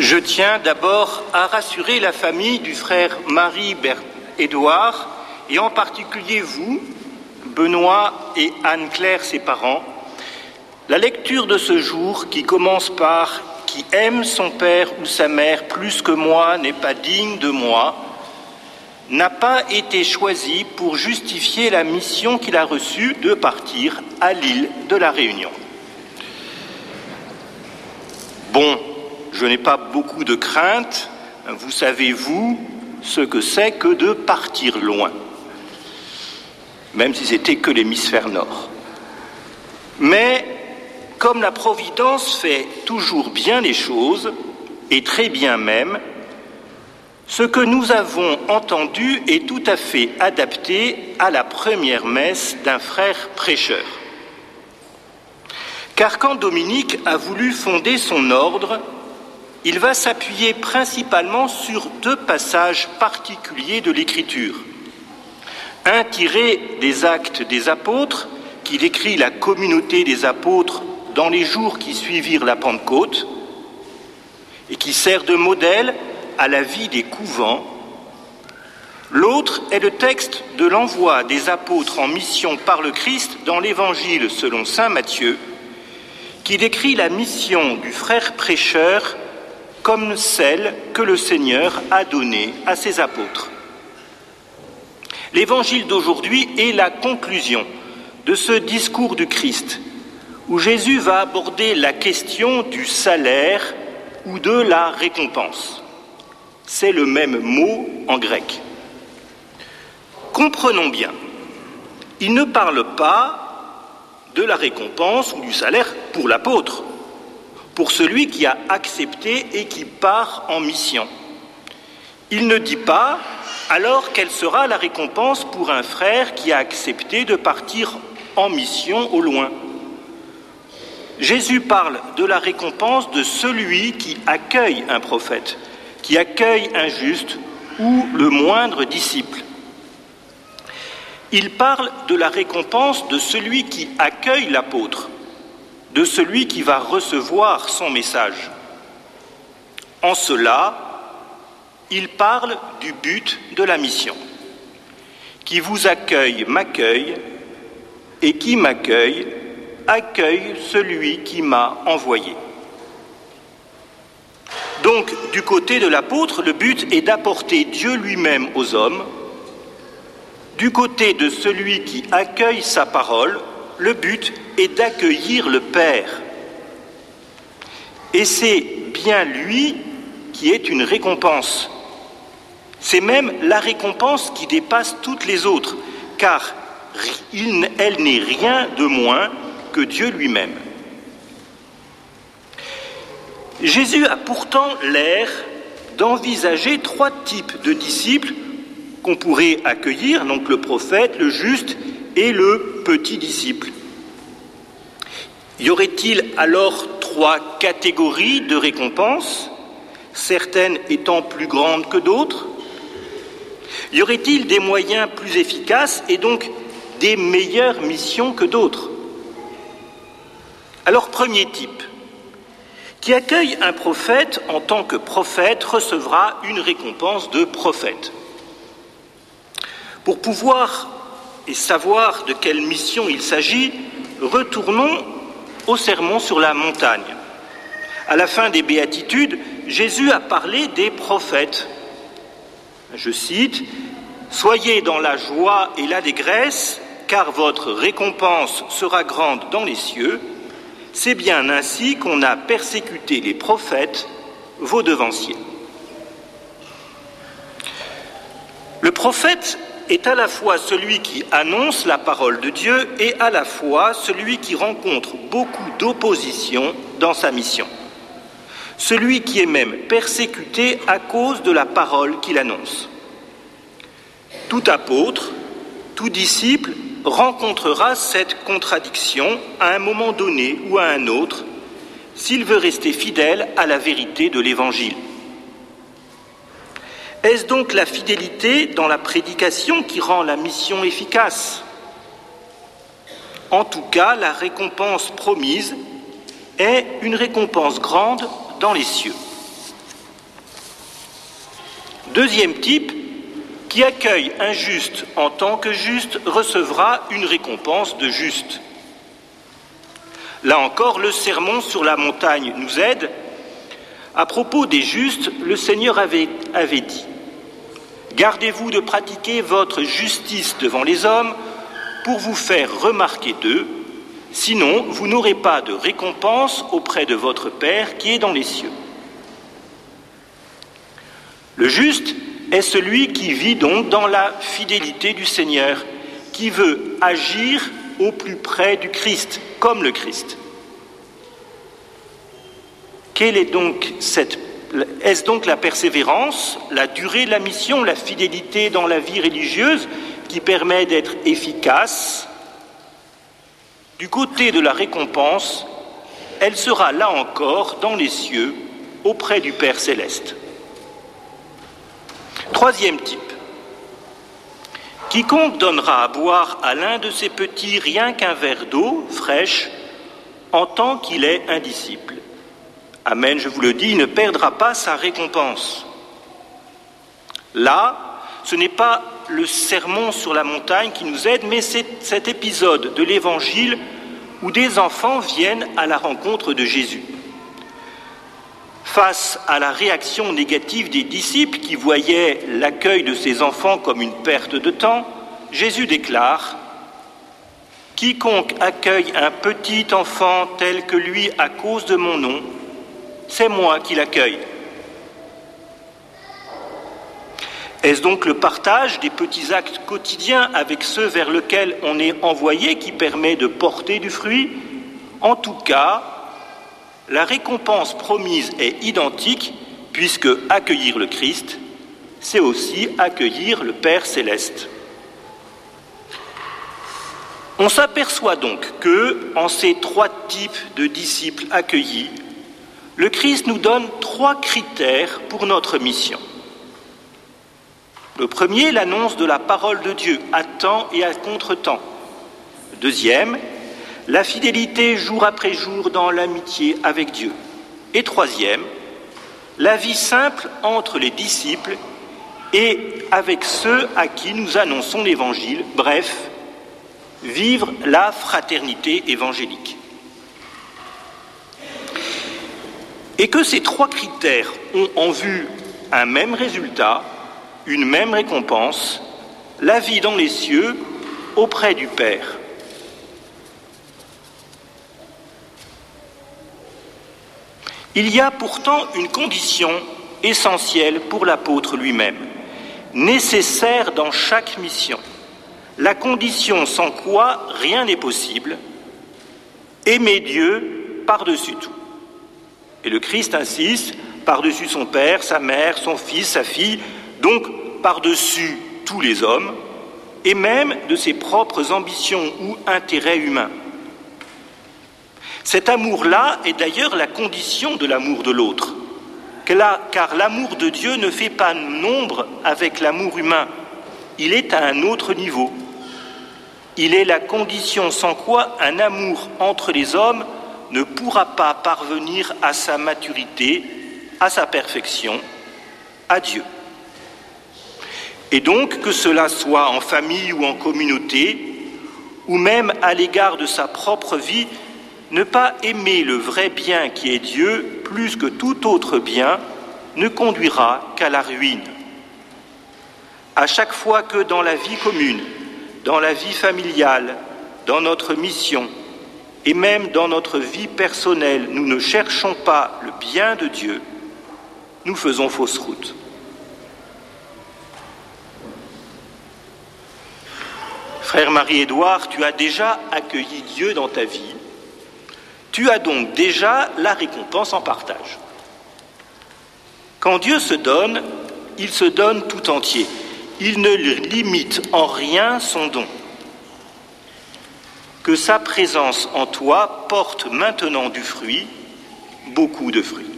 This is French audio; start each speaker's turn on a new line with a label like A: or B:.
A: Je tiens d'abord à rassurer la famille du frère Marie-Édouard, et en particulier vous, Benoît et Anne-Claire, ses parents. La lecture de ce jour, qui commence par « Qui aime son père ou sa mère plus que moi n'est pas digne de moi », n'a pas été choisie pour justifier la mission qu'il a reçue de partir à l'île de la Réunion. Bon, je n'ai pas beaucoup de crainte, vous savez, vous, ce que c'est que de partir loin, même si c'était que l'hémisphère nord. Mais comme la Providence fait toujours bien les choses, et très bien même, ce que nous avons entendu est tout à fait adapté à la première messe d'un frère prêcheur. Car quand Dominique a voulu fonder son ordre, il va s'appuyer principalement sur deux passages particuliers de l'Écriture. Un tiré des Actes des Apôtres, qui décrit la communauté des apôtres dans les jours qui suivirent la Pentecôte, et qui sert de modèle à la vie des couvents. L'autre est le texte de l'envoi des apôtres en mission par le Christ dans l'Évangile selon saint Matthieu, qui décrit la mission du frère prêcheur comme celle que le Seigneur a donnée à ses apôtres. L'Évangile d'aujourd'hui est la conclusion de ce discours du Christ, où Jésus va aborder la question du salaire ou de la récompense. C'est le même mot en grec. Comprenons bien, il ne parle pas de la récompense ou du salaire pour l'apôtre, pour celui qui a accepté et qui part en mission. Il ne dit pas alors quelle sera la récompense pour un frère qui a accepté de partir en mission au loin. Jésus parle de la récompense de celui qui accueille un prophète, qui accueille un juste ou le moindre disciple. Il parle de la récompense de celui qui accueille l'apôtre, de celui qui va recevoir son message. En cela, il parle du but de la mission. Qui vous accueille m'accueille, et qui m'accueille accueille celui qui m'a envoyé. Donc, du côté de l'apôtre, le but est d'apporter Dieu lui-même aux hommes. Du côté de celui qui accueille sa parole, le but est d'accueillir le Père. Et c'est bien lui qui est une récompense. C'est même la récompense qui dépasse toutes les autres, car elle n'est rien de moins que Dieu lui-même. Jésus a pourtant l'air d'envisager trois types de disciples qu'on pourrait accueillir, donc le prophète, le juste et le petit disciple. Y aurait-il alors trois catégories de récompenses, certaines étant plus grandes que d'autres? Y aurait-il des moyens plus efficaces et donc des meilleures missions que d'autres? Alors, premier type, qui accueille un prophète en tant que prophète recevra une récompense de prophète. Pour pouvoir et savoir de quelle mission il s'agit, retournons au sermon sur la montagne. À la fin des béatitudes, Jésus a parlé des prophètes. Je cite, « Soyez dans la joie et l'allégresse, car votre récompense sera grande dans les cieux. C'est bien ainsi qu'on a persécuté les prophètes, vos devanciers. » Le prophète est à la fois celui qui annonce la parole de Dieu et à la fois celui qui rencontre beaucoup d'opposition dans sa mission. Celui qui est même persécuté à cause de la parole qu'il annonce. Tout apôtre, tout disciple rencontrera cette contradiction à un moment donné ou à un autre s'il veut rester fidèle à la vérité de l'Évangile. Est-ce donc la fidélité dans la prédication qui rend la mission efficace? En tout cas, la récompense promise est une récompense grande dans les cieux. Deuxième type, qui accueille un juste en tant que juste recevra une récompense de juste. Là encore, le sermon sur la montagne nous aide. À propos des justes, le Seigneur avait dit « Gardez-vous de pratiquer votre justice devant les hommes pour vous faire remarquer d'eux, sinon vous n'aurez pas de récompense auprès de votre Père qui est dans les cieux. » Le juste est celui qui vit donc dans la fidélité du Seigneur, qui veut agir au plus près du Christ, comme le Christ. Est-ce donc la persévérance, la durée de la mission, la fidélité dans la vie religieuse qui permet d'être efficace? Du côté de la récompense, elle sera là encore dans les cieux, auprès du Père céleste. Troisième type. Quiconque donnera à boire à l'un de ses petits rien qu'un verre d'eau fraîche, en tant qu'il est un disciple. Amen, je vous le dis, il ne perdra pas sa récompense. Là, ce n'est pas le sermon sur la montagne qui nous aide, mais c'est cet épisode de l'Évangile où des enfants viennent à la rencontre de Jésus. Face à la réaction négative des disciples qui voyaient l'accueil de ces enfants comme une perte de temps, Jésus déclare « Quiconque accueille un petit enfant tel que lui à cause de mon nom, c'est moi qui l'accueille. » Est-ce donc le partage des petits actes quotidiens avec ceux vers lesquels on est envoyé qui permet de porter du fruit? En tout cas, la récompense promise est identique, puisque accueillir le Christ, c'est aussi accueillir le Père céleste. On s'aperçoit donc que, en ces trois types de disciples accueillis, le Christ nous donne trois critères pour notre mission. Le premier, l'annonce de la parole de Dieu à temps et à contre-temps. Le deuxième, la fidélité jour après jour dans l'amitié avec Dieu. Et troisième, la vie simple entre les disciples et avec ceux à qui nous annonçons l'Évangile, bref, vivre la fraternité évangélique. Et que ces trois critères ont en vue un même résultat, une même récompense, la vie dans les cieux auprès du Père. Il y a pourtant une condition essentielle pour l'apôtre lui-même, nécessaire dans chaque mission, la condition sans quoi rien n'est possible, aimer Dieu par-dessus tout. Et le Christ insiste, par-dessus son père, sa mère, son fils, sa fille, donc par-dessus tous les hommes, et même de ses propres ambitions ou intérêts humains. Cet amour-là est d'ailleurs la condition de l'amour de l'autre, car l'amour de Dieu ne fait pas nombre avec l'amour humain, il est à un autre niveau. Il est la condition sans quoi un amour entre les hommes ne pourra pas parvenir à sa maturité, à sa perfection, à Dieu. Et donc, que cela soit en famille ou en communauté, ou même à l'égard de sa propre vie, ne pas aimer le vrai bien qui est Dieu plus que tout autre bien ne conduira qu'à la ruine. À chaque fois que dans la vie commune, dans la vie familiale, dans notre mission et même dans notre vie personnelle, nous ne cherchons pas le bien de Dieu, nous faisons fausse route. Frère Marie-Édouard, tu as déjà accueilli Dieu dans ta vie. Tu as donc déjà la récompense en partage. Quand Dieu se donne, il se donne tout entier. Il ne limite en rien son don. Que sa présence en toi porte maintenant du fruit, beaucoup de fruits.